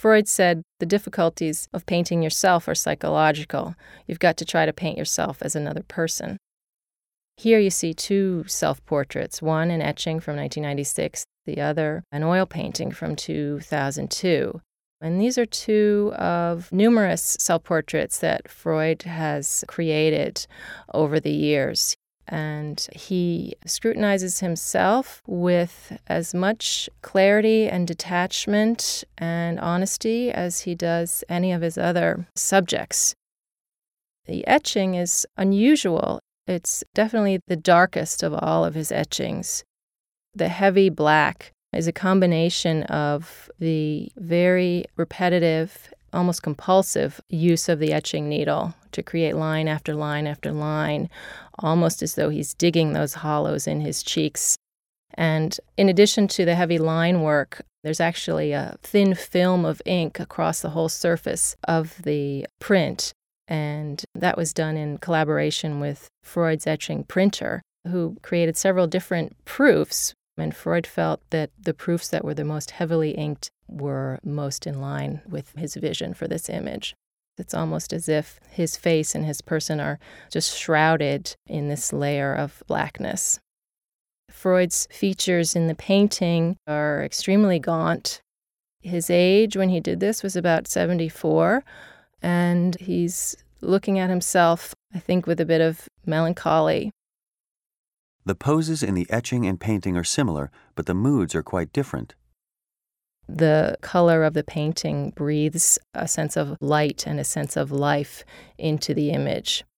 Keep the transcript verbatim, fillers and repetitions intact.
Freud said the difficulties of painting yourself are psychological. You've got to try to paint yourself as another person. Here you see two self-portraits, one an etching from nineteen ninety-six, the other an oil painting from two thousand two. And these are two of numerous self-portraits that Freud has created over the years. And he scrutinizes himself with as much clarity and detachment and honesty as he does any of his other subjects. The etching is unusual. It's definitely the darkest of all of his etchings. The heavy black is a combination of the very repetitive, almost compulsive use of the etching needle to create line after line after line, almost as though he's digging those hollows in his cheeks. And in addition to the heavy line work, there's actually a thin film of ink across the whole surface of the print. And that was done in collaboration with Freud's etching printer, who created several different proofs. And Freud felt that the proofs that were the most heavily inked were most in line with his vision for this image. It's almost as if his face and his person are just shrouded in this layer of blackness. Freud's features in the painting are extremely gaunt. His age when he did this was about seventy-four, and he's looking at himself, I think, with a bit of melancholy. The poses in the etching and painting are similar, but the moods are quite different. The color of the painting breathes a sense of light and a sense of life into the image.